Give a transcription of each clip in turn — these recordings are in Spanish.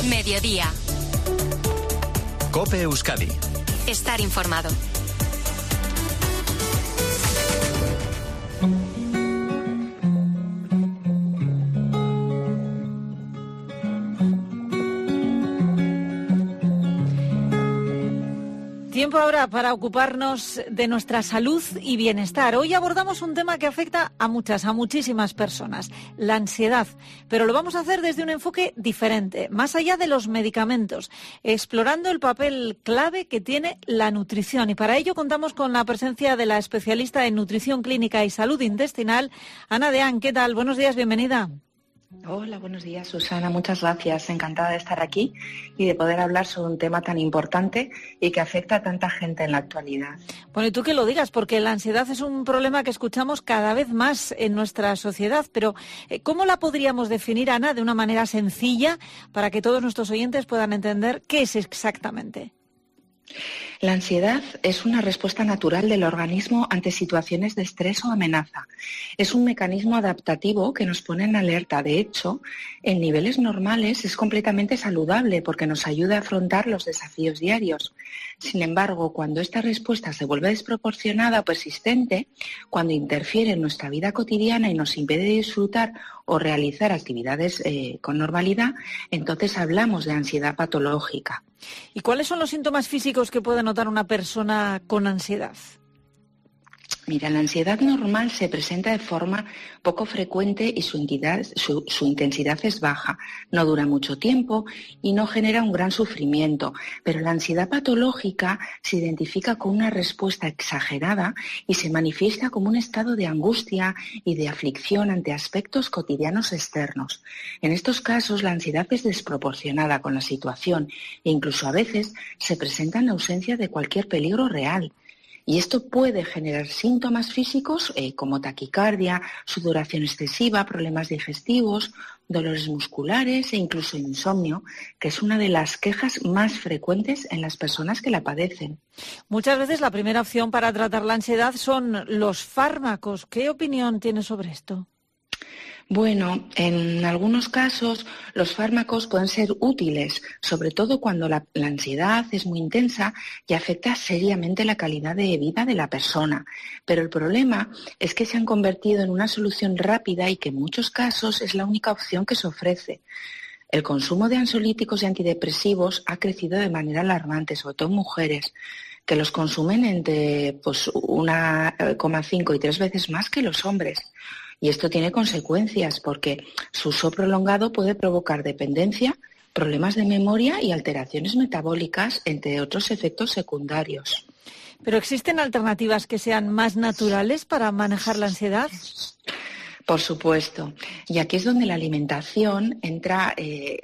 Mediodía. COPE Euskadi. Estar informado. Tiempo ahora para ocuparnos de nuestra salud y bienestar. Hoy abordamos un tema que afecta a muchísimas personas, la ansiedad. Pero lo vamos a hacer desde un enfoque diferente, más allá de los medicamentos, explorando el papel clave que tiene la nutrición. Y para ello contamos con la presencia de la especialista en nutrición clínica y salud intestinal, Ana Deán. ¿Qué tal? Buenos días, bienvenida. Hola, buenos días, Susana. Muchas gracias. Encantada de estar aquí y de poder hablar sobre un tema tan importante y que afecta a tanta gente en la actualidad. Bueno, y tú que lo digas, porque la ansiedad es un problema que escuchamos cada vez más en nuestra sociedad. Pero, ¿cómo la podríamos definir, Ana, de una manera sencilla para que todos nuestros oyentes puedan entender qué es exactamente? La ansiedad es una respuesta natural del organismo ante situaciones de estrés o amenaza. Es un mecanismo adaptativo que nos pone en alerta. De hecho, en niveles normales es completamente saludable porque nos ayuda a afrontar los desafíos diarios. Sin embargo, cuando esta respuesta se vuelve desproporcionada o persistente, cuando interfiere en nuestra vida cotidiana y nos impide disfrutar o realizar actividades con normalidad, entonces hablamos de ansiedad patológica. ¿Y cuáles son los síntomas físicos que puede notar una persona con ansiedad? Mira, la ansiedad normal se presenta de forma poco frecuente y su intensidad es baja, no dura mucho tiempo y no genera un gran sufrimiento. Pero la ansiedad patológica se identifica con una respuesta exagerada y se manifiesta como un estado de angustia y de aflicción ante aspectos cotidianos externos. En estos casos, la ansiedad es desproporcionada con la situación e incluso a veces se presenta en ausencia de cualquier peligro real. Y esto puede generar síntomas físicos como taquicardia, sudoración excesiva, problemas digestivos, dolores musculares e incluso insomnio, que es una de las quejas más frecuentes en las personas que la padecen. Muchas veces la primera opción para tratar la ansiedad son los fármacos. ¿Qué opinión tienes sobre esto? Bueno, en algunos casos los fármacos pueden ser útiles, sobre todo cuando la ansiedad es muy intensa y afecta seriamente la calidad de vida de la persona. Pero el problema es que se han convertido en una solución rápida y que en muchos casos es la única opción que se ofrece. El consumo de ansiolíticos y antidepresivos ha crecido de manera alarmante, sobre todo en mujeres, que los consumen entre 1,5 y 3 veces más que los hombres. Y esto tiene consecuencias porque su uso prolongado puede provocar dependencia, problemas de memoria y alteraciones metabólicas, entre otros efectos secundarios. ¿Pero existen alternativas que sean más naturales para manejar la ansiedad? Por supuesto. Y aquí es donde la alimentación entra,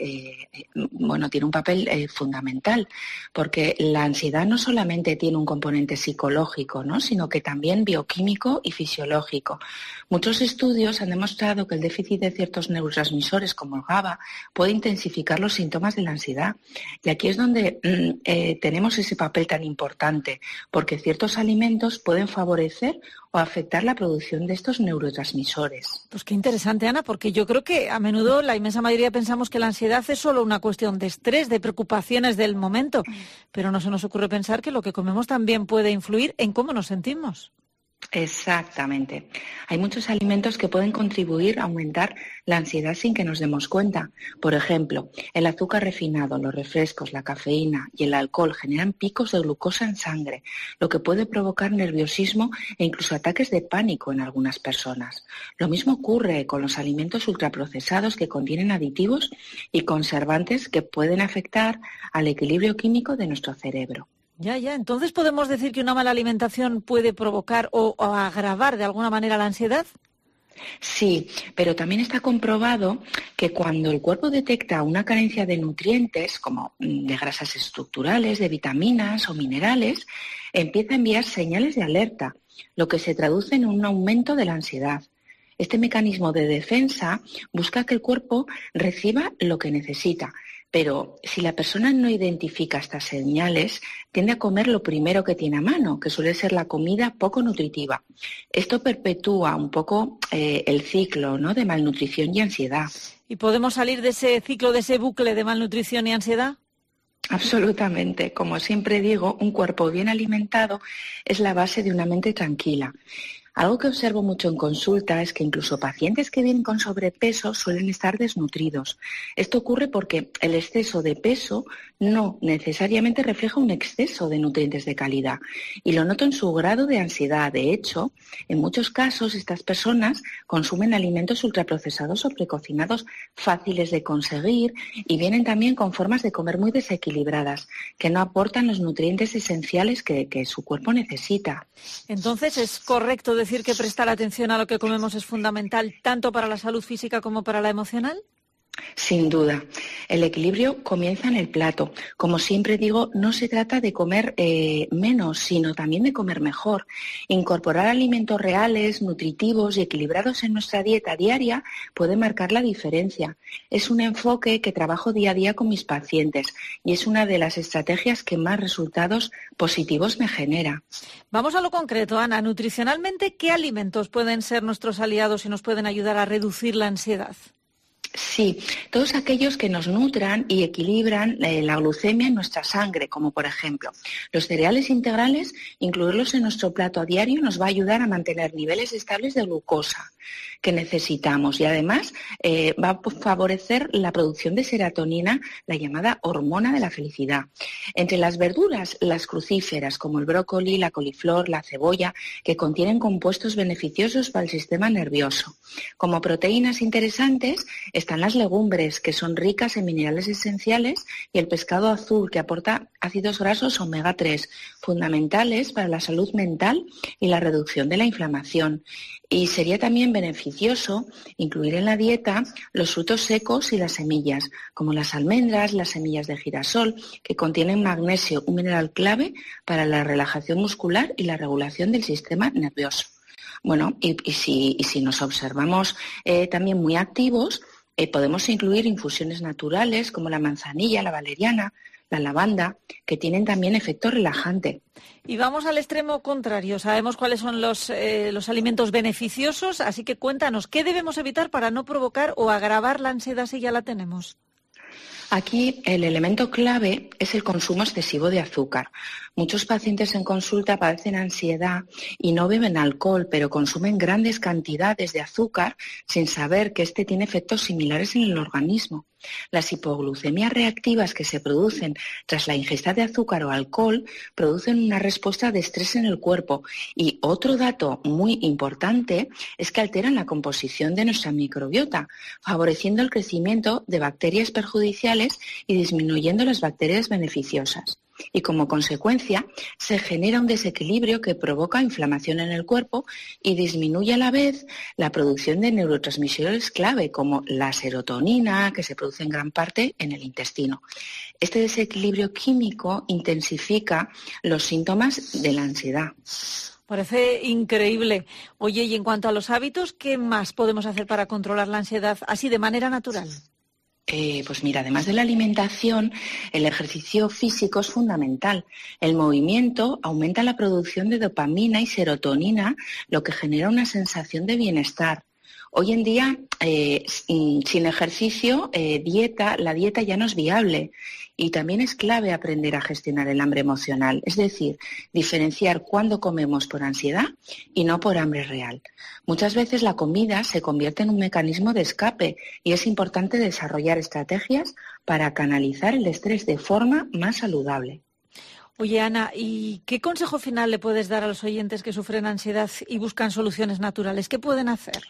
tiene un papel fundamental, porque la ansiedad no solamente tiene un componente psicológico, ¿no?, sino que también bioquímico y fisiológico. Muchos estudios han demostrado que el déficit de ciertos neurotransmisores, como el GABA, puede intensificar los síntomas de la ansiedad. Y aquí es donde tenemos ese papel tan importante, porque ciertos alimentos pueden favorecer o afectar la producción de estos neurotransmisores. Pues qué interesante, Ana, porque yo creo que a menudo la inmensa mayoría pensamos que la ansiedad es solo una cuestión de estrés, de preocupaciones del momento, pero no se nos ocurre pensar que lo que comemos también puede influir en cómo nos sentimos. Exactamente. Hay muchos alimentos que pueden contribuir a aumentar la ansiedad sin que nos demos cuenta. Por ejemplo, el azúcar refinado, los refrescos, la cafeína y el alcohol generan picos de glucosa en sangre, lo que puede provocar nerviosismo e incluso ataques de pánico en algunas personas. Lo mismo ocurre con los alimentos ultraprocesados que contienen aditivos y conservantes que pueden afectar al equilibrio químico de nuestro cerebro. Ya. Entonces, ¿podemos decir que una mala alimentación puede provocar o agravar de alguna manera la ansiedad? Sí, pero también está comprobado que cuando el cuerpo detecta una carencia de nutrientes, como de grasas estructurales, de vitaminas o minerales, empieza a enviar señales de alerta, lo que se traduce en un aumento de la ansiedad. Este mecanismo de defensa busca que el cuerpo reciba lo que necesita, Pero si la persona no identifica estas señales, tiende a comer lo primero que tiene a mano, que suele ser la comida poco nutritiva. Esto perpetúa un poco el ciclo, ¿no?, de malnutrición y ansiedad. ¿Y podemos salir de ese ciclo, de ese bucle de malnutrición y ansiedad? Absolutamente. Como siempre digo, un cuerpo bien alimentado es la base de una mente tranquila. Algo que observo mucho en consulta es que incluso pacientes que vienen con sobrepeso suelen estar desnutridos. Esto ocurre porque el exceso de peso no necesariamente refleja un exceso de nutrientes de calidad y lo noto en su grado de ansiedad. De hecho, en muchos casos estas personas consumen alimentos ultraprocesados o precocinados fáciles de conseguir y vienen también con formas de comer muy desequilibradas que no aportan los nutrientes esenciales que su cuerpo necesita. Entonces, ¿es correcto decir que prestar atención a lo que comemos es fundamental tanto para la salud física como para la emocional? Sin duda. El equilibrio comienza en el plato. Como siempre digo, no se trata de comer menos, sino también de comer mejor. Incorporar alimentos reales, nutritivos y equilibrados en nuestra dieta diaria puede marcar la diferencia. Es un enfoque que trabajo día a día con mis pacientes y es una de las estrategias que más resultados positivos me genera. Vamos a lo concreto, Ana. Nutricionalmente, ¿qué alimentos pueden ser nuestros aliados y nos pueden ayudar a reducir la ansiedad? Sí, todos aquellos que nos nutran y equilibran la glucemia en nuestra sangre, como por ejemplo los cereales integrales, incluirlos en nuestro plato a diario nos va a ayudar a mantener niveles estables de glucosa que necesitamos y además va a favorecer la producción de serotonina, la llamada hormona de la felicidad. Entre las verduras, las crucíferas como el brócoli, la coliflor, la cebolla, que contienen compuestos beneficiosos para el sistema nervioso. Como proteínas interesantes están las legumbres, que son ricas en minerales esenciales, y el pescado azul, que aporta ácidos grasos omega 3, fundamentales para la salud mental y la reducción de la inflamación. Y sería también beneficioso incluir en la dieta los frutos secos y las semillas, como las almendras, las semillas de girasol, que contienen magnesio, un mineral clave para la relajación muscular y la regulación del sistema nervioso. Bueno, y si nos observamos también muy activos, podemos incluir infusiones naturales como la manzanilla, la valeriana, la lavanda, que tienen también efecto relajante. Y vamos al extremo contrario. Sabemos cuáles son los alimentos beneficiosos, así que cuéntanos, ¿qué debemos evitar para no provocar o agravar la ansiedad si ya la tenemos? Aquí el elemento clave es el consumo excesivo de azúcar. Muchos pacientes en consulta padecen ansiedad y no beben alcohol, pero consumen grandes cantidades de azúcar sin saber que este tiene efectos similares en el organismo. Las hipoglucemias reactivas que se producen tras la ingesta de azúcar o alcohol producen una respuesta de estrés en el cuerpo. Y otro dato muy importante es que alteran la composición de nuestra microbiota, favoreciendo el crecimiento de bacterias perjudiciales y disminuyendo las bacterias beneficiosas. Y como consecuencia se genera un desequilibrio que provoca inflamación en el cuerpo y disminuye a la vez la producción de neurotransmisores clave como la serotonina, que se produce en gran parte en el intestino. Este desequilibrio químico intensifica los síntomas de la ansiedad. Parece increíble. Oye, y en cuanto a los hábitos, ¿qué más podemos hacer para controlar la ansiedad así de manera natural? Pues mira, además de la alimentación, el ejercicio físico es fundamental. El movimiento aumenta la producción de dopamina y serotonina, lo que genera una sensación de bienestar. Hoy en día, sin ejercicio, la dieta ya no es viable. Y también es clave aprender a gestionar el hambre emocional, es decir, diferenciar cuándo comemos por ansiedad y no por hambre real. Muchas veces la comida se convierte en un mecanismo de escape y es importante desarrollar estrategias para canalizar el estrés de forma más saludable. Oye, Ana, ¿y qué consejo final le puedes dar a los oyentes que sufren ansiedad y buscan soluciones naturales? ¿Qué pueden hacer?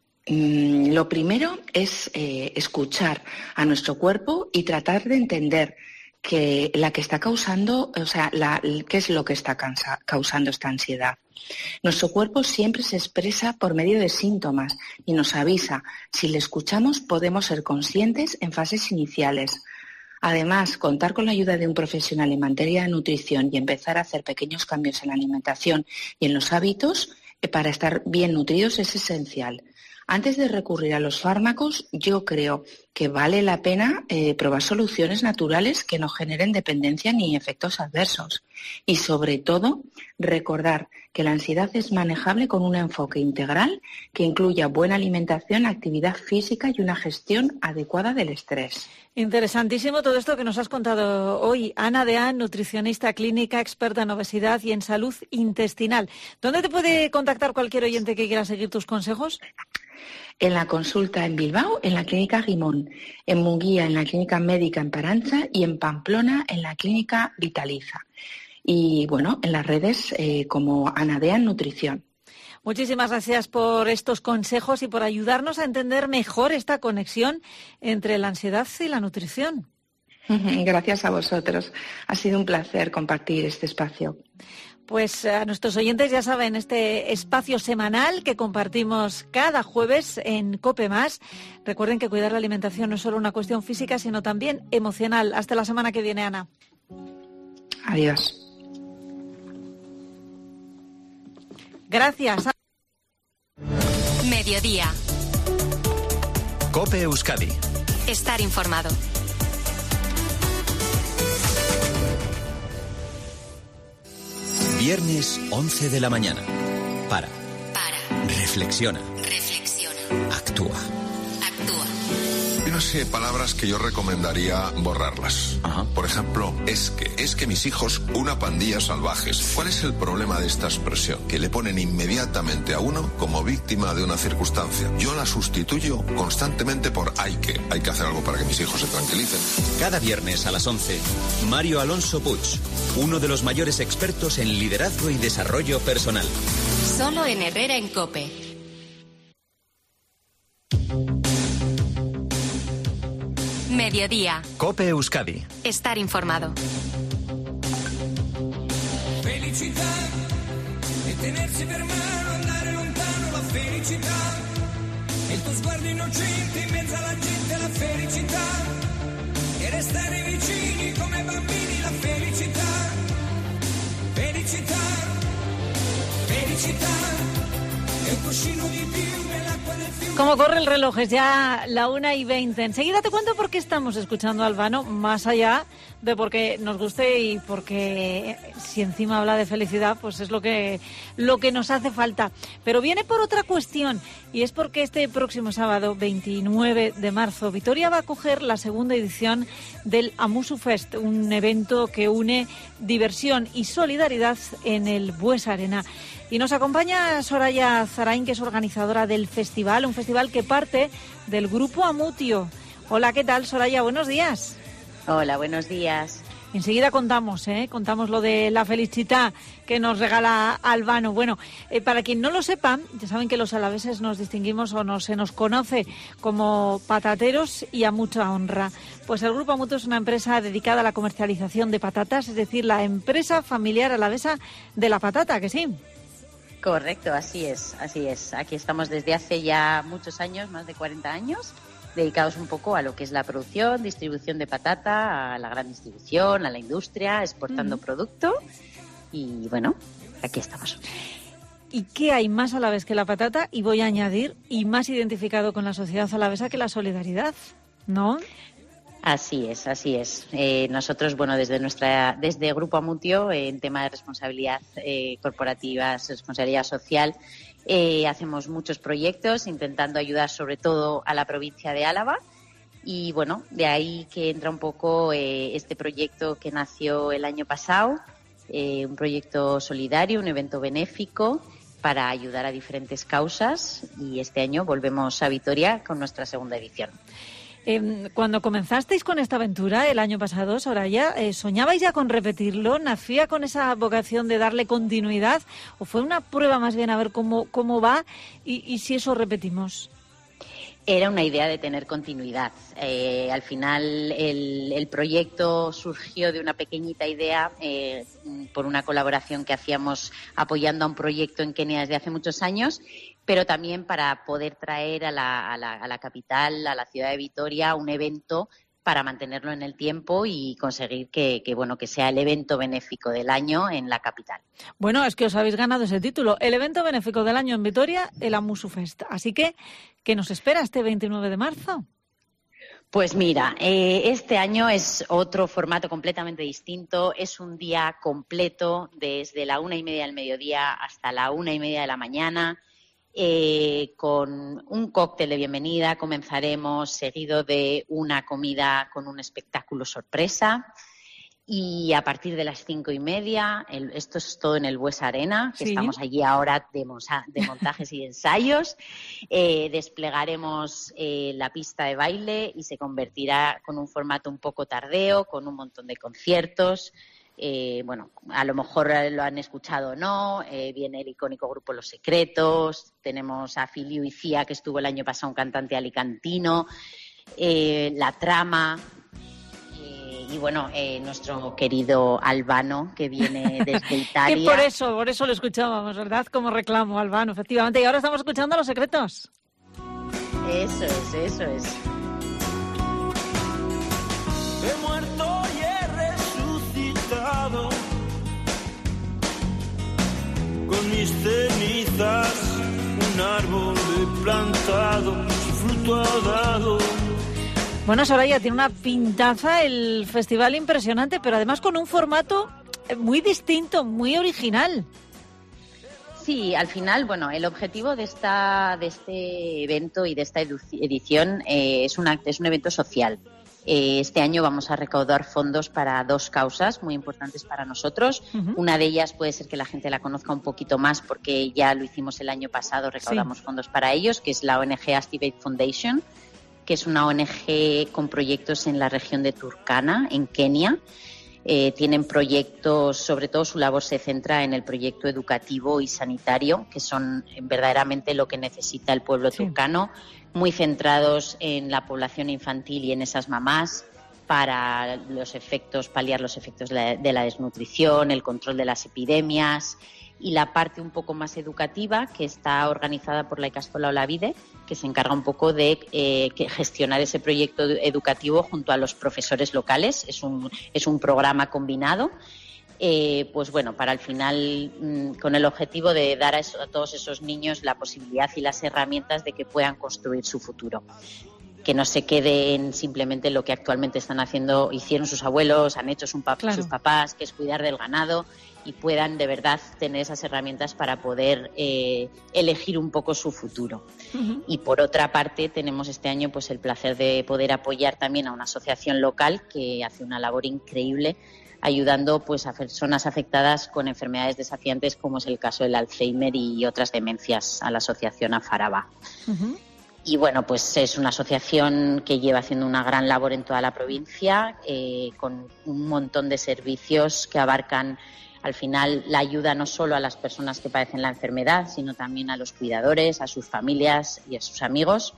Lo primero es escuchar a nuestro cuerpo y tratar de entender que la que está causando, qué es lo que está causando esta ansiedad. Nuestro cuerpo siempre se expresa por medio de síntomas y nos avisa. Si le escuchamos, podemos ser conscientes en fases iniciales. Además, contar con la ayuda de un profesional en materia de nutrición y empezar a hacer pequeños cambios en la alimentación y en los hábitos para estar bien nutridos es esencial. Antes de recurrir a los fármacos, yo creo que vale la pena probar soluciones naturales que no generen dependencia ni efectos adversos. Y sobre todo, recordar que la ansiedad es manejable con un enfoque integral que incluya buena alimentación, actividad física y una gestión adecuada del estrés. Interesantísimo todo esto que nos has contado hoy. Ana Deán, nutricionista clínica, experta en obesidad y en salud intestinal. ¿Dónde te puede contactar cualquier oyente que quiera seguir tus consejos? En la consulta en Bilbao, en la Clínica Guimón, en Munguía, en la Clínica Médica en Parancha y en Pamplona, en la Clínica Vitaliza. Y bueno, en las redes como Ana Deán Nutrición. Muchísimas gracias por estos consejos y por ayudarnos a entender mejor esta conexión entre la ansiedad y la nutrición. Gracias a vosotros. Ha sido un placer compartir este espacio. Pues a nuestros oyentes ya saben, este espacio semanal que compartimos cada jueves en COPE+. Recuerden que cuidar la alimentación no es solo una cuestión física, sino también emocional. Hasta la semana que viene, Ana. Adiós. Gracias. Mediodía. COPE Euskadi. Estar informado. Viernes 11 de la mañana. Para. Reflexiona. Actúa. Hay una serie de palabras que yo recomendaría borrarlas. Ajá. Por ejemplo, es que mis hijos, una pandilla salvajes. ¿Cuál es el problema de esta expresión? Que le ponen inmediatamente a uno como víctima de una circunstancia. Yo la sustituyo constantemente por hay que hacer algo para que mis hijos se tranquilicen. Cada viernes a las 11, Mario Alonso Puig, uno de los mayores expertos en liderazgo y desarrollo personal. Solo en Herrera en COPE. Mediodía. COPE Euskadi. Estar informado. Felicità e tenersi per mano, andare lontano, la felicità e il tuo sguardo innocente in mezzo alla gente, la felicità e restare vicini come bambini, la felicità, felicità, felicità e un cuscino di più nell'acqua del fiume. Como corre el reloj, es ya la 1:20. Enseguida te cuento por qué estamos escuchando a Albano, más allá de porque nos guste y porque si encima habla de felicidad, pues es lo que nos hace falta. Pero viene por otra cuestión, y es porque este próximo sábado, 29 de marzo, Vitoria va a acoger la segunda edición del Amusu Fest, un evento que une diversión y solidaridad en el Bues Arena. Y nos acompaña Soraya Zarain, que es organizadora del festival, un festival que parte del grupo Amutio. Hola, ¿qué tal, Soraya? Buenos días. Hola, buenos días. Enseguida contamos lo de la felicità que nos regala Albano. Bueno, para quien no lo sepa, ya saben que los alaveses nos distinguimos se nos conoce como patateros y a mucha honra. Pues el Grupo Amutio es una empresa dedicada a la comercialización de patatas, es decir, la empresa familiar alavesa de la patata, ¿que sí? Correcto, así es. Aquí estamos desde hace ya muchos años, más de 40 años, dedicados un poco a lo que es la producción, distribución de patata, a la gran distribución, a la industria, exportando producto y bueno, aquí estamos. ¿Y qué hay más alavés que la patata? Y voy a añadir, y más identificado con la sociedad alavesa que la solidaridad, ¿no? Así es. Nosotros, bueno, desde Grupo Amutio, en tema de responsabilidad corporativa, responsabilidad social, hacemos muchos proyectos intentando ayudar sobre todo a la provincia de Álava y bueno, de ahí que entra un poco este proyecto que nació el año pasado, un proyecto solidario, un evento benéfico para ayudar a diferentes causas y este año volvemos a Vitoria con nuestra segunda edición. Cuando comenzasteis con esta aventura el año pasado, Soraya, ¿soñabais ya con repetirlo? ¿Nacía con esa vocación de darle continuidad? ¿O fue una prueba más bien a ver cómo va y si eso repetimos? Era una idea de tener continuidad. Al final el proyecto surgió de una pequeñita idea por una colaboración que hacíamos apoyando a un proyecto en Kenia desde hace muchos años, pero también para poder traer a la capital, a la ciudad de Vitoria, un evento para mantenerlo en el tiempo y conseguir que sea el evento benéfico del año en la capital. Bueno, es que os habéis ganado ese título, el evento benéfico del año en Vitoria, el Amusu Fest. Así que, ¿qué nos espera este 29 de marzo? Pues mira, este año es otro formato completamente distinto. Es un día completo desde la 1:30 del mediodía hasta la 1:30 de la mañana. Con un cóctel de bienvenida comenzaremos, seguido de una comida con un espectáculo sorpresa. Y a partir de las 5:30, esto es todo en el Buesa Arena, que estamos allí ahora de montajes y ensayos, desplegaremos la pista de baile y se convertirá con un formato un poco tardeo, con un montón de conciertos. A lo mejor lo han escuchado o no, viene el icónico grupo Los Secretos, tenemos a Filiu y Cia, que estuvo el año pasado, un cantante alicantino, La Trama, y nuestro querido Albano, que viene desde Italia. Que por eso lo escuchábamos, ¿verdad? Como reclamo, Albano, efectivamente. Y ahora estamos escuchando a Los Secretos. Eso es. He muerto y he resucitado, con mis cenizas un árbol he plantado, su fruto ha dado. Bueno, Soraya, tiene una pintaza el festival impresionante, pero además con un formato muy distinto, muy original. Sí, al final, el objetivo de este evento y de esta edición es un evento social. Este año vamos a recaudar fondos para 2 causas muy importantes para nosotros. Uh-huh. Una de ellas puede ser que la gente la conozca un poquito más porque ya lo hicimos el año pasado, recaudamos fondos para ellos, que es la ONG Activate Foundation, que es una ONG con proyectos en la región de Turkana, en Kenia. Tienen proyectos, sobre todo su labor se centra en el proyecto educativo y sanitario, que son verdaderamente lo que necesita el pueblo turcano, muy centrados en la población infantil y en esas mamás para paliar los efectos de la desnutrición, el control de las epidemias, y la parte un poco más educativa, que está organizada por la Ikastola Olavide, que se encarga un poco de gestionar ese proyecto educativo junto a los profesores locales. Es un programa combinado, para al final, con el objetivo de dar a todos esos niños la posibilidad y las herramientas de que puedan construir su futuro. Que no se queden simplemente lo que actualmente hicieron sus abuelos, han hecho sus papás, que es cuidar del ganado, y puedan de verdad tener esas herramientas para poder elegir un poco su futuro. Uh-huh. Y por otra parte tenemos este año el placer de poder apoyar también a una asociación local que hace una labor increíble ayudando a personas afectadas con enfermedades desafiantes, como es el caso del Alzheimer y otras demencias, a la asociación Afaraba. Uh-huh. Y es una asociación que lleva haciendo una gran labor en toda la provincia, con un montón de servicios que abarcan al final la ayuda no solo a las personas que padecen la enfermedad, sino también a los cuidadores, a sus familias y a sus amigos.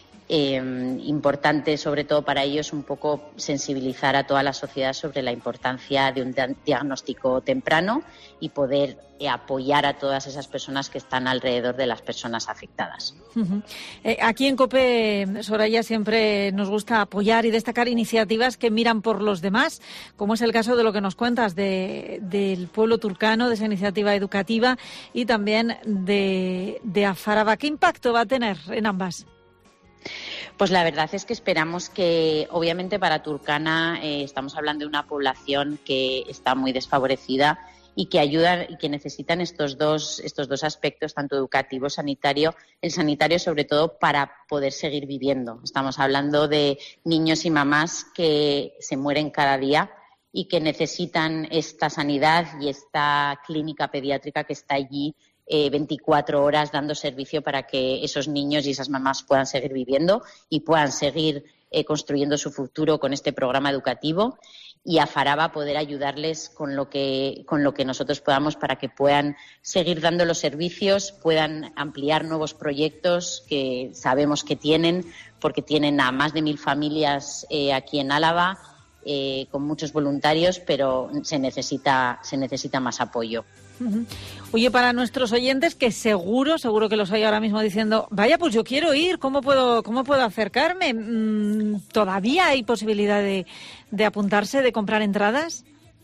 Importante sobre todo para ellos un poco sensibilizar a toda la sociedad sobre la importancia de un diagnóstico temprano y poder apoyar a todas esas personas que están alrededor de las personas afectadas. Uh-huh. Aquí en COPE, Soraya, siempre nos gusta apoyar y destacar iniciativas que miran por los demás, como es el caso de lo que nos cuentas del pueblo turcano, de esa iniciativa educativa, y también de Afaraba. ¿Qué impacto va a tener en ambas? Pues la verdad es que esperamos que, obviamente para Turkana estamos hablando de una población que está muy desfavorecida y que ayudan y que necesitan estos dos aspectos, tanto educativo, sanitario, el sanitario sobre todo para poder seguir viviendo. Estamos hablando de niños y mamás que se mueren cada día y que necesitan esta sanidad y esta clínica pediátrica que está allí 24 horas dando servicio para que esos niños y esas mamás puedan seguir viviendo y puedan seguir construyendo su futuro con este programa educativo, y a Afaraba poder ayudarles con lo que nosotros podamos para que puedan seguir dando los servicios, puedan ampliar nuevos proyectos que sabemos que tienen, porque tienen a más de 1.000 familias aquí en Álava, con muchos voluntarios, pero se necesita más apoyo. Uh-huh. Oye, para nuestros oyentes, que seguro que los hay ahora mismo diciendo, vaya, pues yo quiero ir, ¿cómo puedo acercarme? ¿Todavía hay posibilidad de apuntarse, de comprar entradas?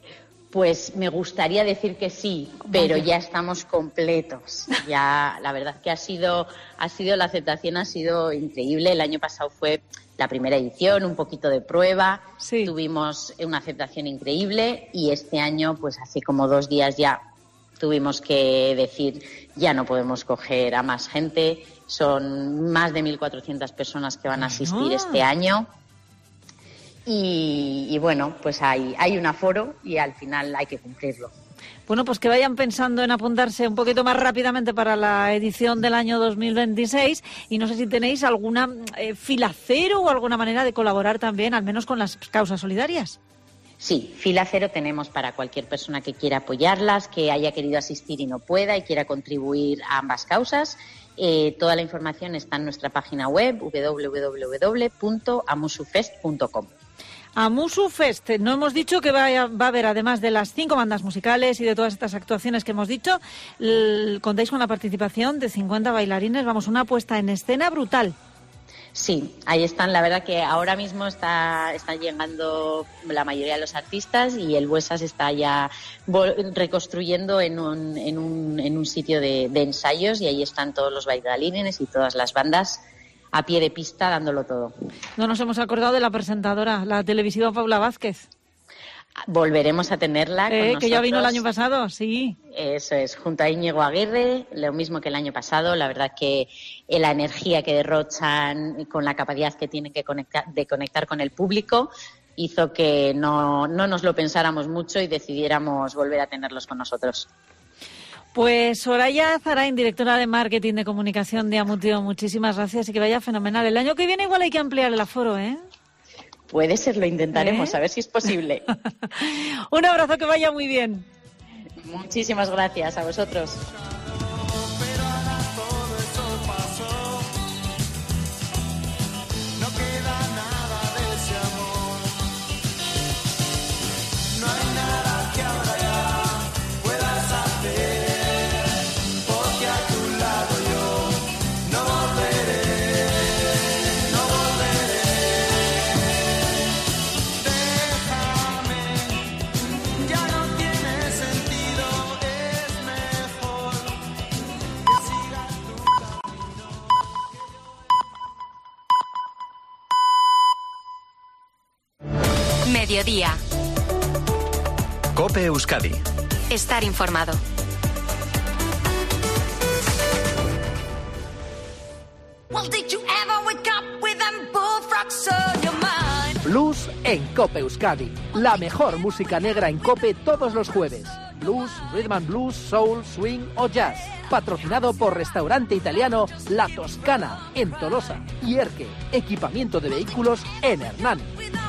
Pues me gustaría decir que sí, pero ya estamos completos. Ya, la verdad que la aceptación ha sido increíble. El año pasado fue la primera edición, un poquito de prueba. Sí. Tuvimos una aceptación increíble y este año, pues hace como 2 días ya tuvimos que decir, ya no podemos coger a más gente. Son más de 1.400 personas que van a asistir este año. Y bueno, pues hay un aforo y al final hay que cumplirlo. Bueno, pues que vayan pensando en apuntarse un poquito más rápidamente para la edición del año 2026 y no sé si tenéis alguna fila cero o alguna manera de colaborar también, al menos con las causas solidarias. Sí, fila cero tenemos para cualquier persona que quiera apoyarlas, que haya querido asistir y no pueda y quiera contribuir a ambas causas. Toda la información está en nuestra página web www.amusufest.com. Amusufest, no hemos dicho que va a haber, además de las 5 bandas musicales y de todas estas actuaciones que hemos dicho, contáis con la participación de 50 bailarines, vamos, una puesta en escena brutal. Sí, ahí están. La verdad que ahora mismo están llegando la mayoría de los artistas y el Buesas está ya reconstruyendo en un sitio de ensayos y ahí están todos los bailarines y todas las bandas a pie de pista dándolo todo. No nos hemos acordado de la presentadora, la televisiva Paula Vázquez. Volveremos a tenerla con nosotros. Que ya vino el año pasado, sí. Eso es, junto a Íñigo Aguirre, lo mismo que el año pasado. La verdad que la energía que derrochan con la capacidad que tienen de conectar con el público hizo que no nos lo pensáramos mucho y decidiéramos volver a tenerlos con nosotros. Pues Soraya Zarain, directora de Marketing de Comunicación de Amutio, muchísimas gracias y que vaya fenomenal. El año que viene igual hay que ampliar el aforo, ¿eh? Puede ser, lo intentaremos, a ver si es posible. Un abrazo, que vaya muy bien. Muchísimas gracias a vosotros. Mediodía. COPE Euskadi. Estar informado. Blues en COPE Euskadi. La mejor música negra en COPE todos los jueves. Blues, rhythm and blues, soul, swing o jazz. Patrocinado por restaurante italiano La Toscana en Tolosa y Erque. Equipamiento de vehículos en Hernán.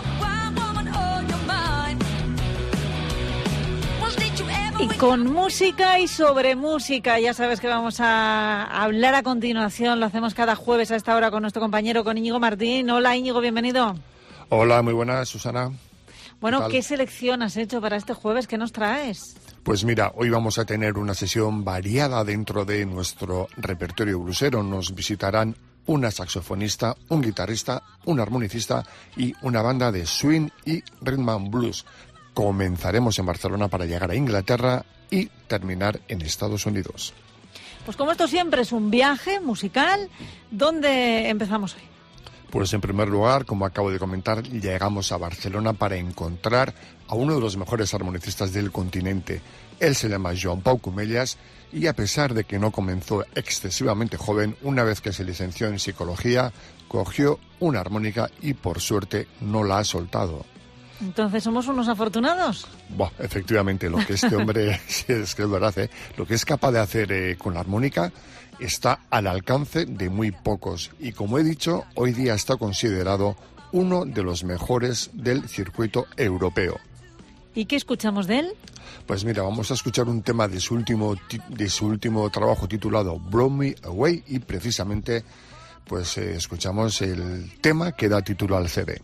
Y con música y sobre música, ya sabes que vamos a hablar a continuación, lo hacemos cada jueves a esta hora con nuestro compañero, con Íñigo Martín. Hola Íñigo, bienvenido. Hola, muy buenas, Susana. Bueno, ¿qué selección has hecho para este jueves? ¿Qué nos traes? Pues mira, hoy vamos a tener una sesión variada dentro de nuestro repertorio blusero. Nos visitarán una saxofonista, un guitarrista, un armonicista y una banda de swing y rhythm and blues. Comenzaremos en Barcelona para llegar a Inglaterra y terminar en Estados Unidos. Pues como esto siempre es un viaje musical, ¿dónde empezamos hoy? Pues en primer lugar, como acabo de comentar, llegamos a Barcelona para encontrar a uno de los mejores armonicistas del continente. Él se llama Joan Pau Cumellas y a pesar de que no comenzó excesivamente joven, una vez que se licenció en psicología, cogió una armónica y por suerte no la ha soltado. Entonces, ¿somos unos afortunados? Efectivamente, lo que este hombre, sí, es que es verdad, lo que es capaz de hacer con la armónica está al alcance de muy pocos. Y como he dicho, hoy día está considerado uno de los mejores del circuito europeo. ¿Y qué escuchamos de él? Pues mira, vamos a escuchar un tema de su último trabajo titulado Blow Me Away y precisamente pues escuchamos el tema que da título al CD.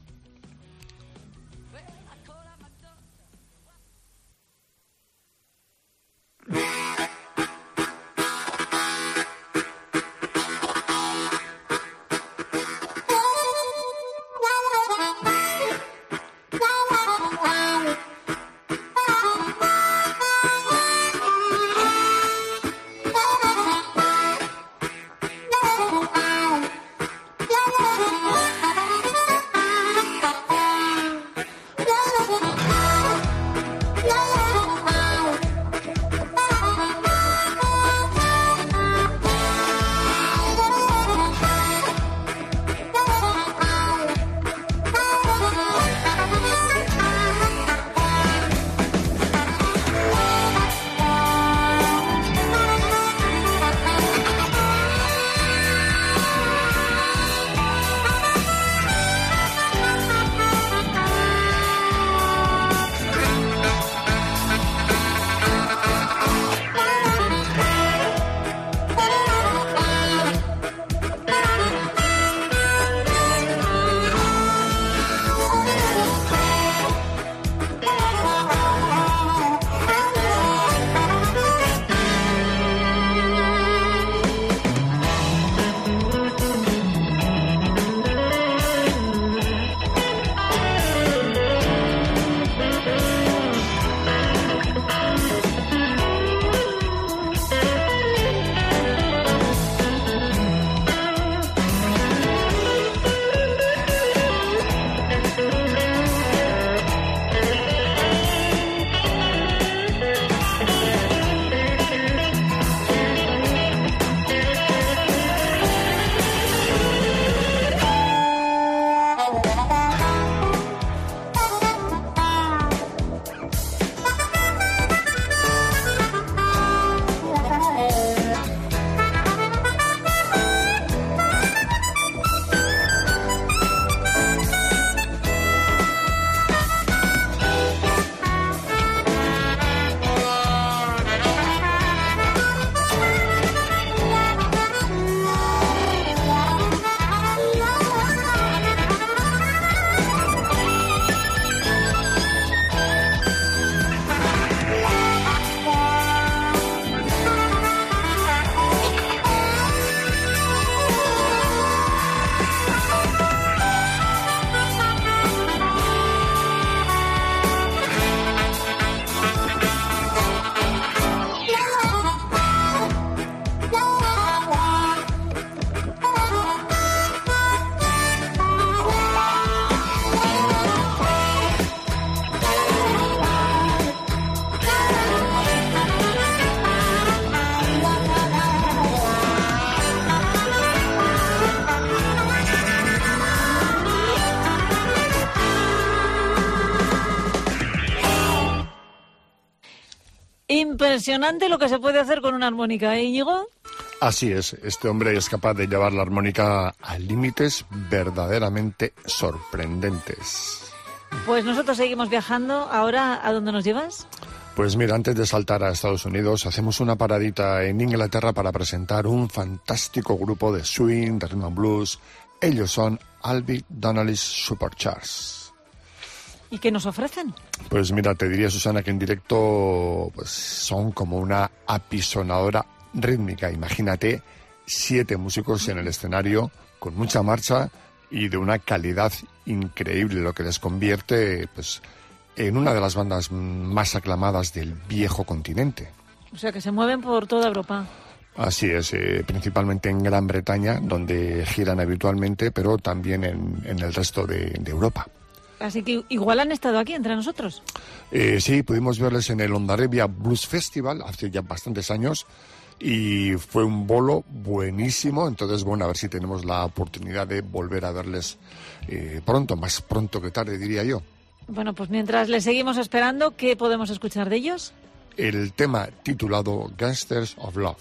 Impresionante lo que se puede hacer con una armónica, ¿eh, Íñigo? Así es, este hombre es capaz de llevar la armónica a límites verdaderamente sorprendentes. Pues nosotros seguimos viajando. Ahora, ¿a dónde nos llevas? Pues mira, antes de saltar a Estados Unidos, hacemos una paradita en Inglaterra para presentar un fantástico grupo de swing, de rhythm and blues. Ellos son Alby Donnelly's Supercharged. ¿Y qué nos ofrecen? Pues mira, te diría, Susana, que en directo pues son como una apisonadora rítmica. Imagínate 7 músicos en el escenario con mucha marcha y de una calidad increíble, lo que les convierte pues en una de las bandas más aclamadas del viejo continente. O sea, que se mueven por toda Europa. Así es, principalmente en Gran Bretaña, donde giran habitualmente, pero también en el resto de Europa. Así que igual han estado aquí entre nosotros. Sí, pudimos verles en el Ondarribia Blues Festival hace ya bastantes años y fue un bolo buenísimo. Entonces, bueno, a ver si tenemos la oportunidad de volver a verles pronto, más pronto que tarde, diría yo. Bueno, pues mientras les seguimos esperando, ¿qué podemos escuchar de ellos? El tema titulado Gangsters of Love.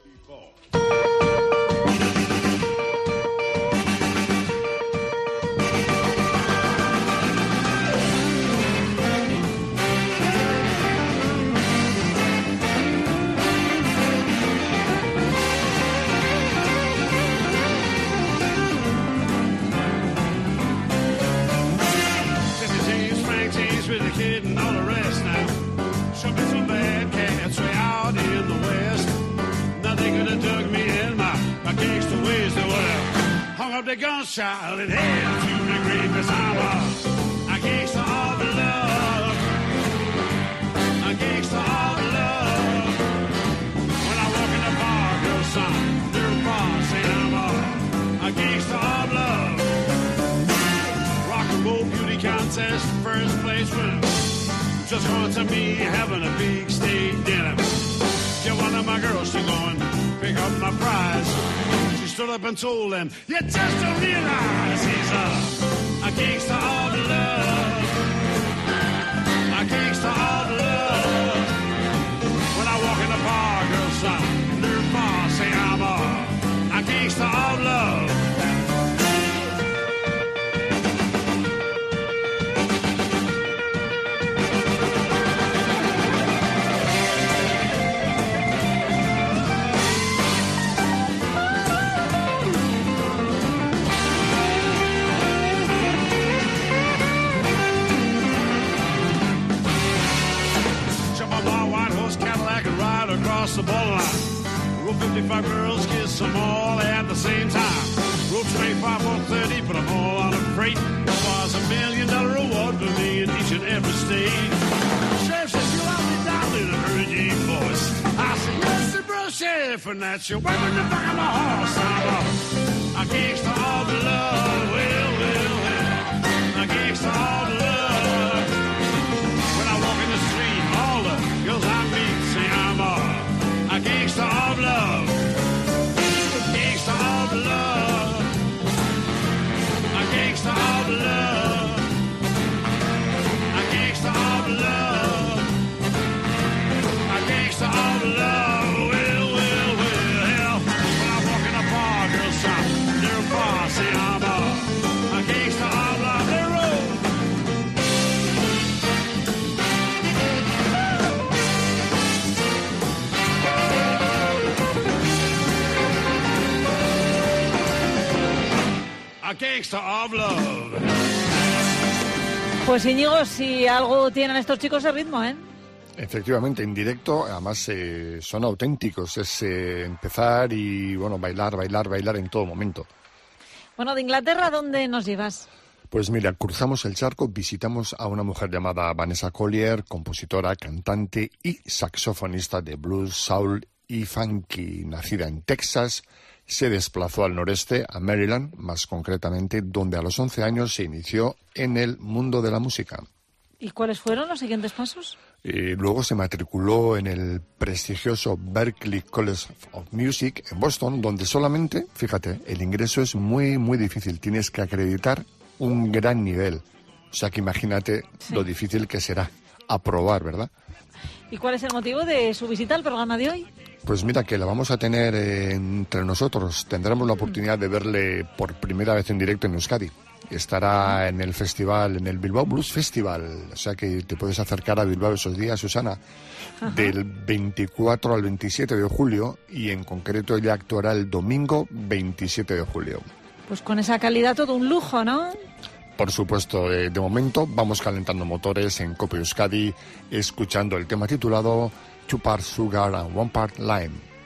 The gunshot and head to the grave, 'cause I'm a gangster of love, a gangster of love. When I walk in the bar, girls sign their boss, say I'm a gangster of love. Rock and roll beauty contest, first place winner. Just going to me having a big state dinner. Yeah, one of my girls, she going pick up my prize. Stood up and told them, you just don't realize he's a gangster of love, a gangster of love. When I walk in the bar, girls sign their bar, say I'm a gangster of love. The borderline. Roll 55 girls, kiss them all at the same time. Roll 25 or 30, put them all on a freight. It was $1 million award for me in each and every state. Sheriff says, you love me, darling, I heard your voice. I said, yes, sir, bro, Sheriff, and that's your way in the back of my horse. I'm a gangster of love, well, a gangster of love. When I walk in the street, all the girls I meet say I'm a gangster of love, gangster of love, a gangster of love, a gangster of love, a gangster of love. Well, well, well, when I walk in a bar, girls stop their bar, say I'm a gangster of love. They roll. A gangster of love. Pues Íñigo, si algo tienen estos chicos es ritmo, ¿eh? Efectivamente, en directo, además son auténticos, es empezar y bueno, bailar en todo momento. Bueno, de Inglaterra, ¿dónde nos llevas? Pues mira, cruzamos el charco, visitamos a una mujer llamada Vanessa Collier, compositora, cantante y saxofonista de blues, soul y funky, nacida en Texas. Se desplazó al noreste, a Maryland, más concretamente, donde a los 11 años se inició en el mundo de la música. ¿Y cuáles fueron los siguientes pasos? Luego se matriculó en el prestigioso Berklee College of Music en Boston, donde solamente, fíjate, el ingreso es muy, muy difícil. Tienes que acreditar un gran nivel. O sea que imagínate lo difícil que será a probar, ¿verdad? ¿Y cuál es el motivo de su visita al programa de hoy? Pues mira, que la vamos a tener entre nosotros. Tendremos la oportunidad de verle por primera vez en directo en Euskadi. Estará en el festival, en el Bilbao Blues Festival. O sea que te puedes acercar a Bilbao esos días, Susana. Ajá. Del 24 al 27 de julio, y en concreto ella actuará el domingo 27 de julio. Pues con esa calidad todo un lujo, ¿no? Por supuesto, de momento vamos calentando motores en Cope Euskadi, escuchando el tema titulado Two Part Sugar and One Part Lime.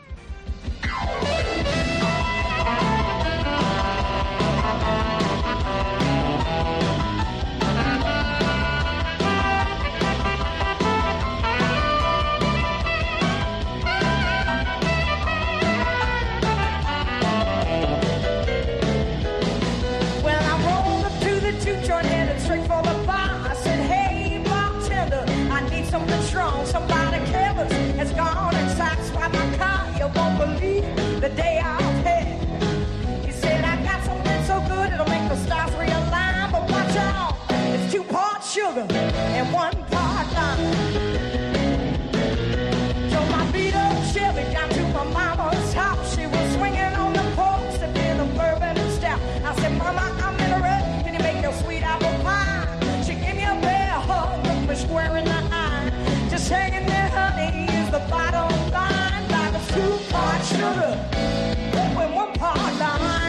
Somebody careless has gone and sideswiped my car. You won't believe the day I've had. He said I got something so good it'll make the stars realign. But watch out, it's 2 parts sugar and 1 part lime. Drove my beat up Chevy down to my mama's house. She was swinging on the porch, sipping a bourbon and stout. I said, Mama, I'm in a rush. Can you make your sweet apple pie? She gave me a bear hug, looked me square in the eye. Just hanging there, honey, is the bottom line. Like it's 2 parts sugar and 1 part lime.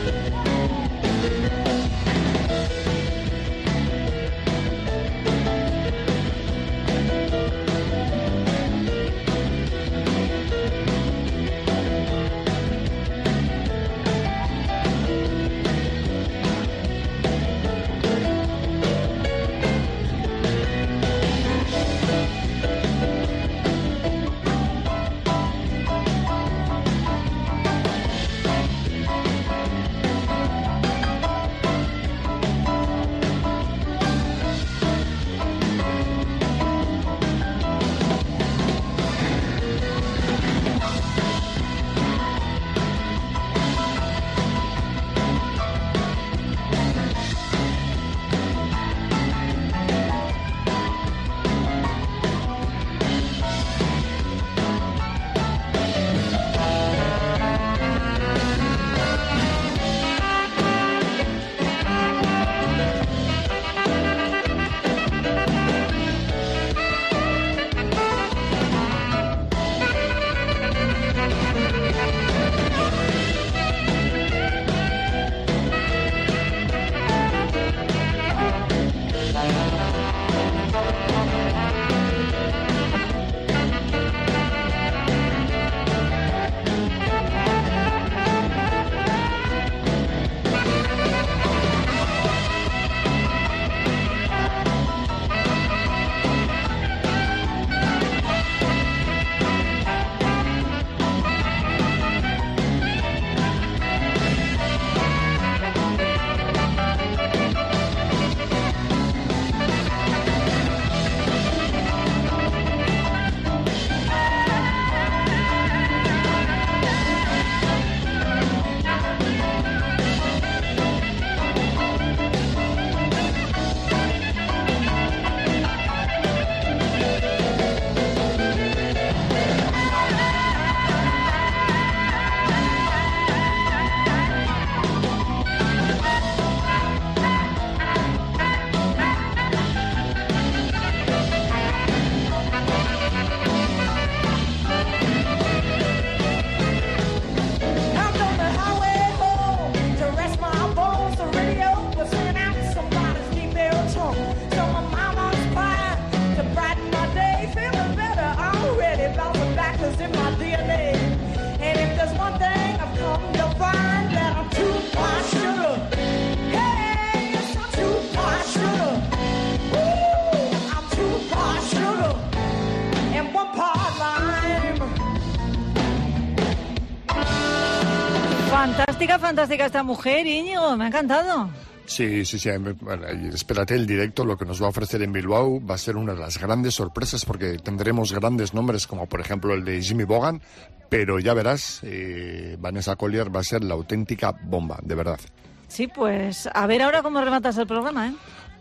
Fantástica esta mujer, Íñigo, me ha encantado. Sí. Bueno, espérate, el directo, lo que nos va a ofrecer en Bilbao va a ser una de las grandes sorpresas, porque tendremos grandes nombres como por ejemplo el de Jimmy Vaughan, pero ya verás, Vanessa Collier va a ser la auténtica bomba, de verdad. Sí, pues a ver ahora cómo rematas el programa, ¿eh?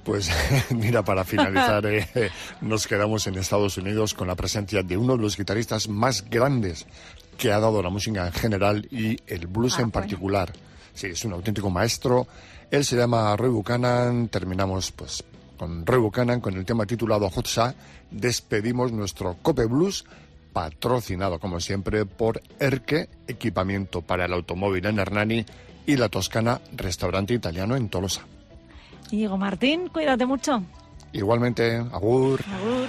Pues mira, para finalizar, nos quedamos en Estados Unidos con la presencia de uno de los guitarristas más grandes que ha dado la música en general y el blues en particular. Sí, es un auténtico maestro. Él se llama Roy Buchanan. Terminamos pues con Roy Buchanan con el tema titulado Hot Shot. Despedimos nuestro Cope Blues, patrocinado como siempre por Erke, equipamiento para el automóvil en Hernani, y La Toscana, restaurante italiano en Tolosa. Íñigo Martín, cuídate mucho. Igualmente, agur. Agur.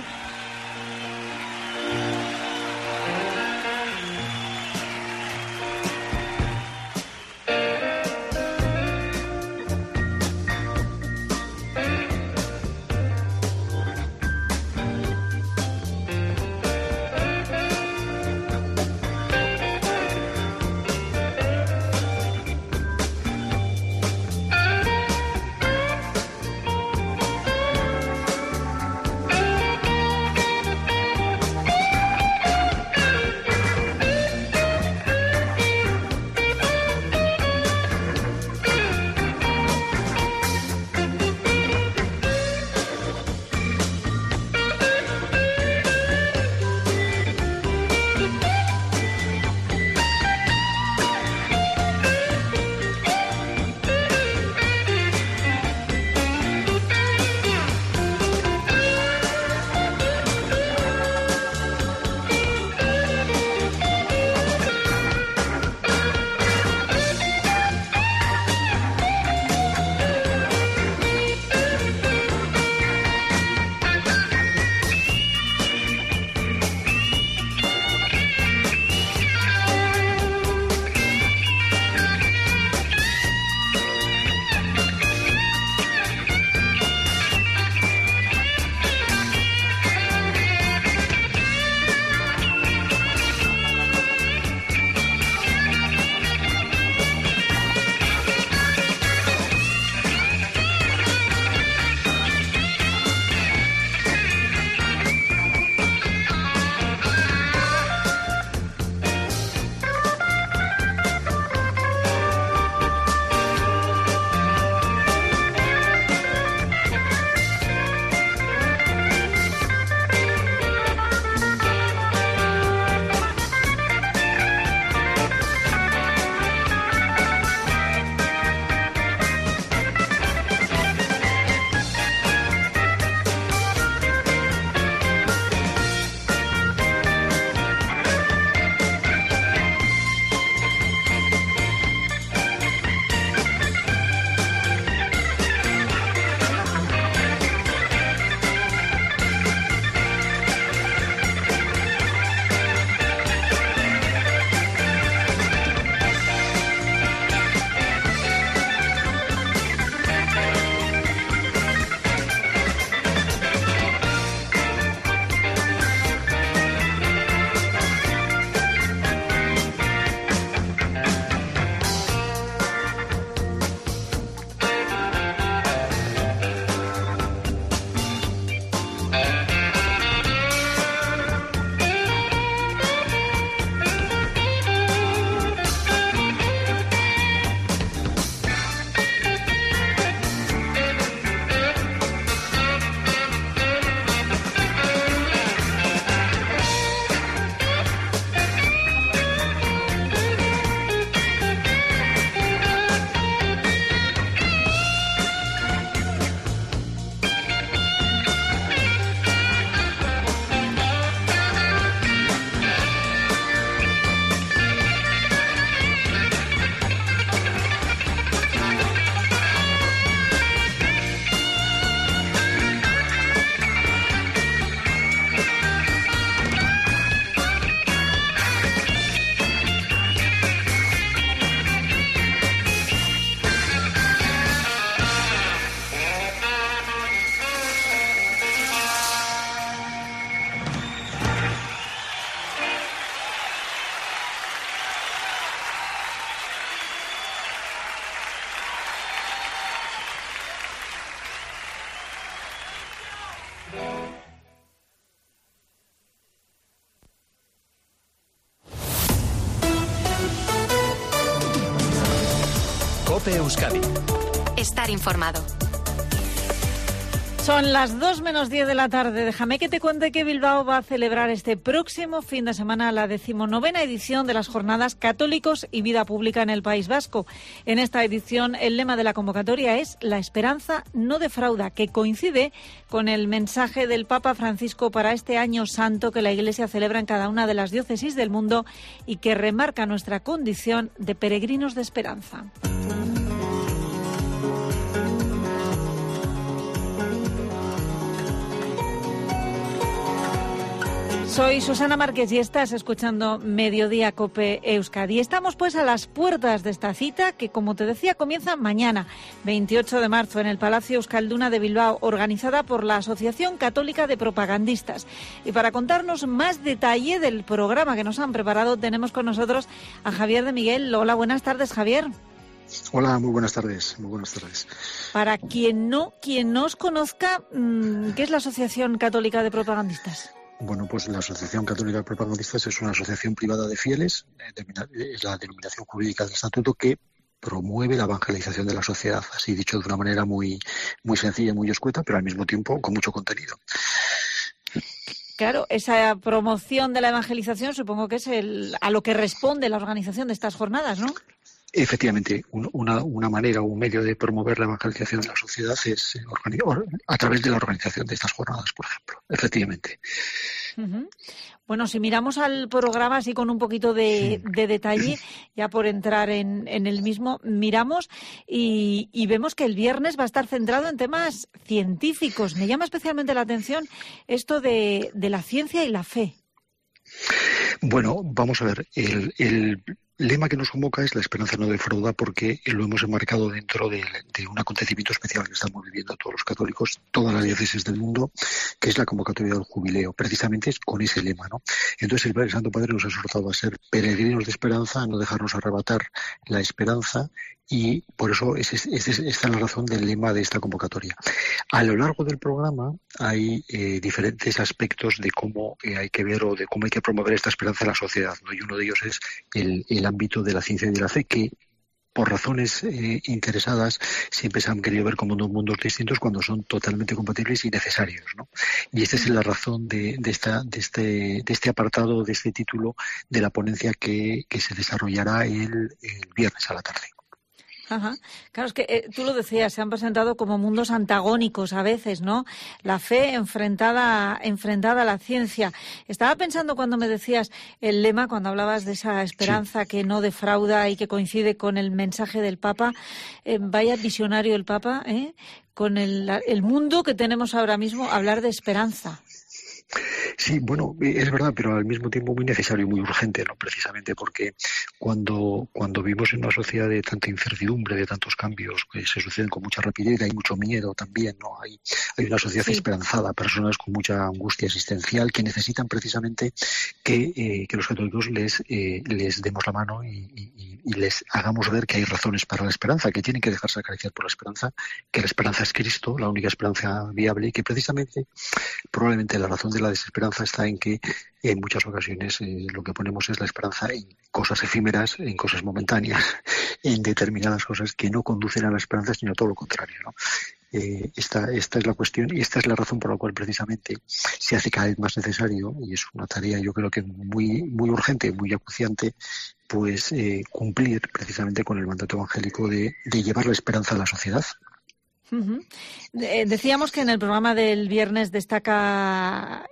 COPE Euskadi. Estar informado. Son las 2 menos 10 de la tarde. Déjame que te cuente que Bilbao va a celebrar este próximo fin de semana la 19ª edición de las Jornadas Católicos y Vida Pública en el País Vasco. En esta edición, el lema de la convocatoria es «La esperanza no defrauda», que coincide con el mensaje del Papa Francisco para este año santo que la Iglesia celebra en cada una de las diócesis del mundo y que remarca nuestra condición de peregrinos de esperanza. Soy Susana Márquez y estás escuchando Mediodía Cope Euskadi. Estamos pues a las puertas de esta cita que, como te decía, comienza mañana, 28 de marzo, en el Palacio Euskalduna de Bilbao, organizada por la Asociación Católica de Propagandistas. Y para contarnos más detalle del programa que nos han preparado, tenemos con nosotros a Javier de Miguel. Hola, buenas tardes, Javier. Hola, muy buenas tardes. Muy buenas tardes. Para quien no os conozca, ¿qué es la Asociación Católica de Propagandistas? Bueno, pues la Asociación Católica de Propagandistas es una asociación privada de fieles, es la denominación jurídica del estatuto que promueve la evangelización de la sociedad, así dicho de una manera muy, muy sencilla, muy escueta, pero al mismo tiempo con mucho contenido. Claro, esa promoción de la evangelización supongo que es a lo que responde la organización de estas jornadas, ¿no? Efectivamente, una manera, un medio de promover la evangelización de la sociedad es a través de la organización de estas jornadas, por ejemplo. Efectivamente. Uh-huh. Bueno, si miramos al programa así con un poquito de detalle, ya por entrar en el mismo, miramos y vemos que el viernes va a estar centrado en temas científicos. Me llama especialmente la atención esto de la ciencia y la fe. Bueno, vamos a ver, el lema que nos convoca es la esperanza no defrauda, porque lo hemos enmarcado dentro de un acontecimiento especial que estamos viviendo todos los católicos, todas las diócesis del mundo, que es la convocatoria del jubileo. Precisamente es con ese lema, ¿no? Entonces el Santo Padre nos ha exhortado a ser peregrinos de esperanza, a no dejarnos arrebatar la esperanza, y por eso esta es la razón del lema de esta convocatoria. A lo largo del programa hay diferentes aspectos de cómo hay que ver o de cómo hay que promover esta esperanza en la sociedad, ¿no? Y uno de ellos es el ámbito de la ciencia y de la fe, que por razones interesadas siempre se han querido ver como dos mundos distintos cuando son totalmente compatibles y necesarios, ¿no? Y esta es la razón de este apartado, de este título de la ponencia que se desarrollará el viernes a la tarde. Ajá. Claro, es que tú lo decías, se han presentado como mundos antagónicos a veces, ¿no? La fe enfrentada a la ciencia. Estaba pensando cuando me decías el lema, cuando hablabas de esa esperanza que no defrauda y que coincide con el mensaje del Papa. Vaya visionario el Papa, con el mundo que tenemos ahora mismo, hablar de esperanza. Sí, bueno, es verdad, pero al mismo tiempo muy necesario y muy urgente, ¿no? Precisamente porque cuando vivimos en una sociedad de tanta incertidumbre, de tantos cambios que se suceden con mucha rapidez, hay mucho miedo también, ¿no? Hay una sociedad esperanzada, personas con mucha angustia existencial que necesitan precisamente que los católicos les demos la mano y les hagamos ver que hay razones para la esperanza, que tienen que dejarse acariciar por la esperanza, que la esperanza es Cristo, la única esperanza viable, y que precisamente probablemente la razón de la desesperanza está en que en muchas ocasiones lo que ponemos es la esperanza en cosas efímeras, en cosas momentáneas, en determinadas cosas que no conducen a la esperanza, sino todo lo contrario, ¿no? Esta es la cuestión, y esta es la razón por la cual precisamente se hace cada vez más necesario, y es una tarea yo creo que muy, muy urgente, muy acuciante, pues cumplir precisamente con el mandato evangélico de llevar la esperanza a la sociedad. Uh-huh. Decíamos que en el programa del viernes destaca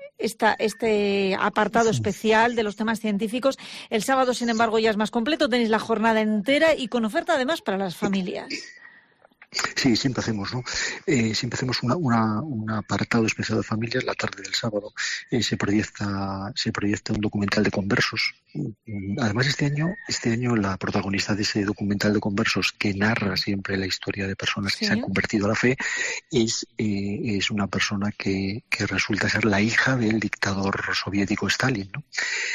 este apartado especial de los temas científicos. El sábado, sin embargo, ya es más completo. Tenéis la jornada entera y con oferta además para las familias. Sí, siempre hacemos, ¿no? Siempre hacemos un apartado especial de familias. La tarde del sábado se proyecta un documental de conversos. Además, este año la protagonista de ese documental de conversos, que narra siempre la historia de personas que se han convertido a la fe, es una persona que resulta ser la hija del dictador soviético Stalin, ¿no?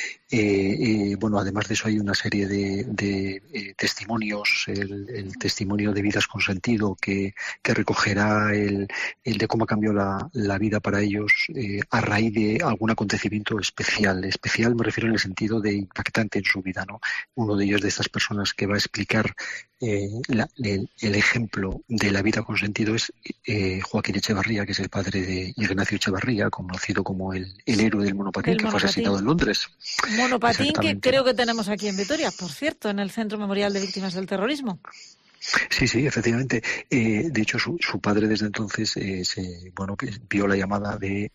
Bueno, además de eso hay una serie de testimonios, el testimonio de vidas con sentido que recogerá el de cómo cambió la vida para ellos a raíz de algún acontecimiento especial. Especial me refiero en el sentido de impactante en su vida, ¿no? Uno de ellos, de estas personas que va a explicar el ejemplo de la vida con sentido es Joaquín Echevarría, que es el padre de Ignacio Echevarría, conocido como el héroe del monopatín, que fue asesinado en Londres. Monopatín que creo que tenemos aquí en Vitoria, por cierto, en el Centro Memorial de Víctimas del Terrorismo. Sí, efectivamente. De hecho, su padre desde entonces vio la llamada de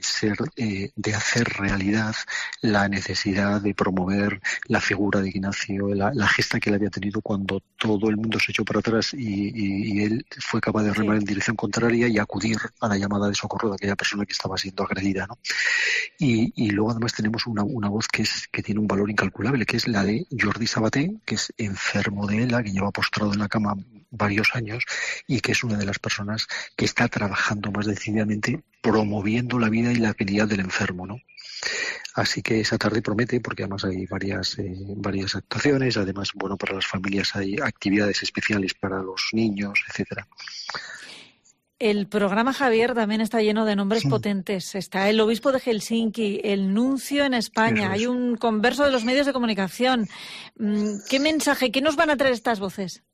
hacer realidad la necesidad de promover la figura de Ignacio, la gesta que él había tenido cuando todo el mundo se echó para atrás y él fue capaz de remar en dirección contraria y acudir a la llamada de socorro de aquella persona que estaba siendo agredida, ¿no? Y luego además tenemos una voz que tiene un valor incalculable, que es la de Jordi Sabaté, que es enfermo de ELA, que lleva postrado en la cama varios años y que es una de las personas que está trabajando más decididamente promoviendo la vida y la dignidad del enfermo, ¿no? Así que esa tarde promete, porque además hay varias actuaciones, además, bueno, para las familias hay actividades especiales para los niños, etcétera. El programa, Javier, también está lleno de nombres potentes. Está el obispo de Helsinki, el nuncio en España, hay un converso de los medios de comunicación. ¿Qué mensaje, qué nos van a traer estas voces?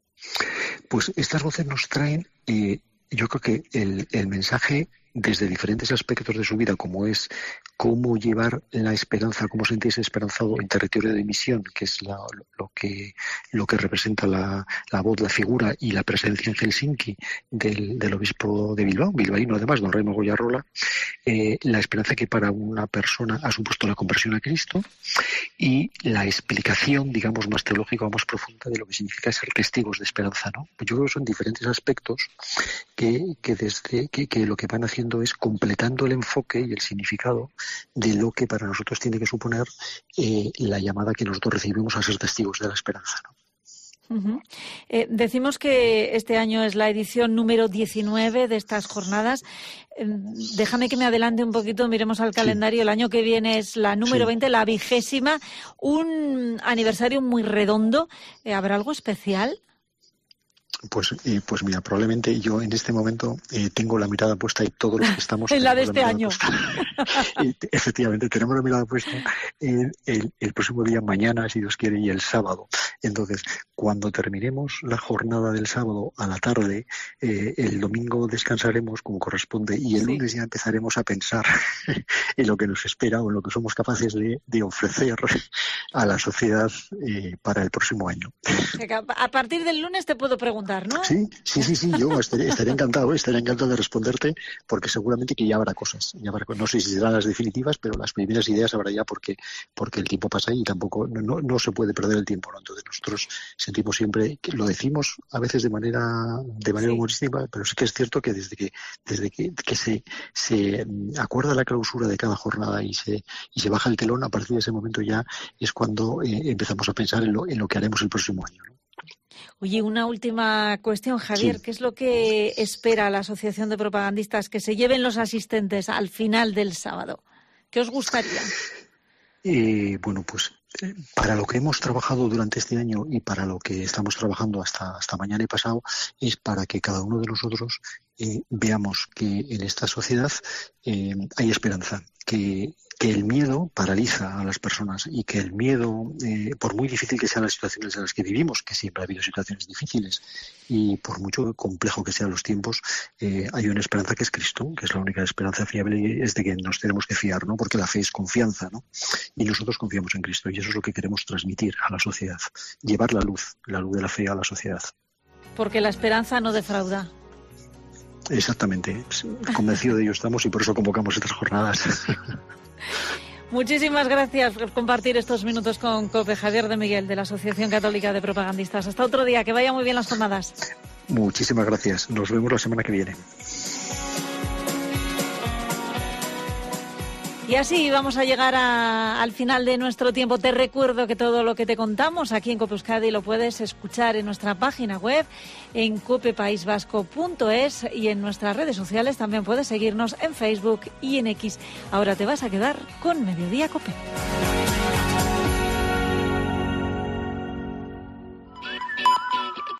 Pues estas voces nos traen, yo creo que el mensaje desde diferentes aspectos de su vida, como es cómo llevar la esperanza, cómo sentirse esperanzado en territorio de misión, que es lo que representa la voz, la figura y la presencia en Helsinki del obispo de Bilbao, bilbaíno además, don Raimo Goyarrola, la esperanza que para una persona ha supuesto la conversión a Cristo y la explicación, digamos, más teológica o más profunda de lo que significa ser testigos de esperanza, ¿no? Pues yo creo que son diferentes aspectos que lo que van haciendo es completando el enfoque y el significado de lo que para nosotros tiene que suponer la llamada que nosotros recibimos a ser testigos de la esperanza, ¿no? Uh-huh. Decimos que este año es la edición número 19 de estas jornadas. Déjame que me adelante un poquito, miremos al calendario. El año que viene es la número 20, la 20ª, un aniversario muy redondo. ¿Habrá algo especial? Pues mira, probablemente yo en este momento tengo la mirada puesta y todos los que estamos en la de este año. Efectivamente, tenemos la mirada puesta en el próximo día, mañana, si Dios quiere, y el sábado. Entonces, cuando terminemos la jornada del sábado a la tarde, el domingo descansaremos como corresponde y el lunes ya empezaremos a pensar en lo que nos espera o en lo que somos capaces de ofrecer a la sociedad para el próximo año. A partir del lunes te puedo preguntar, ¿no? Sí, yo estaré encantado de responderte, porque seguramente que ya habrá cosas. No sé si serán las definitivas, pero las primeras ideas habrá ya porque el tiempo pasa y tampoco no se puede perder el tiempo, ¿no? Entonces nosotros sentimos siempre, que lo decimos a veces de manera humorística, pero sí que es cierto que desde que se acuerda la clausura de cada jornada y se baja el telón, a partir de ese momento ya es cuando empezamos a pensar en lo que haremos el próximo año, ¿no? Oye, una última cuestión, Javier. Sí. ¿Qué es lo que espera la Asociación de Propagandistas que se lleven los asistentes al final del sábado? ¿Qué os gustaría? Bueno, pues para lo que hemos trabajado durante este año y para lo que estamos trabajando hasta mañana y pasado es para que cada uno de nosotros veamos que en esta sociedad hay esperanza, que el miedo paraliza a las personas y que el miedo, por muy difícil que sean las situaciones en las que vivimos, que siempre ha habido situaciones difíciles y por mucho complejo que sean los tiempos, hay una esperanza que es Cristo, que es la única esperanza fiable y es de que nos tenemos que fiar, ¿no? Porque la fe es confianza, ¿no? Y nosotros confiamos en Cristo y eso es lo que queremos transmitir a la sociedad, llevar la luz de la fe a la sociedad. Porque la esperanza no defrauda. Exactamente, convencido de ello estamos y por eso convocamos estas jornadas. Muchísimas gracias por compartir estos minutos con COPE. Javier de Miguel, de la Asociación Católica de Propagandistas. Hasta otro día, que vayan muy bien las jornadas. Muchísimas gracias, nos vemos la semana que viene. Y así vamos a llegar al final de nuestro tiempo. Te recuerdo que todo lo que te contamos aquí en COPE Euskadi lo puedes escuchar en nuestra página web, en copepaisvasco.es, y en nuestras redes sociales también puedes seguirnos en Facebook y en X. Ahora te vas a quedar con Mediodía COPE.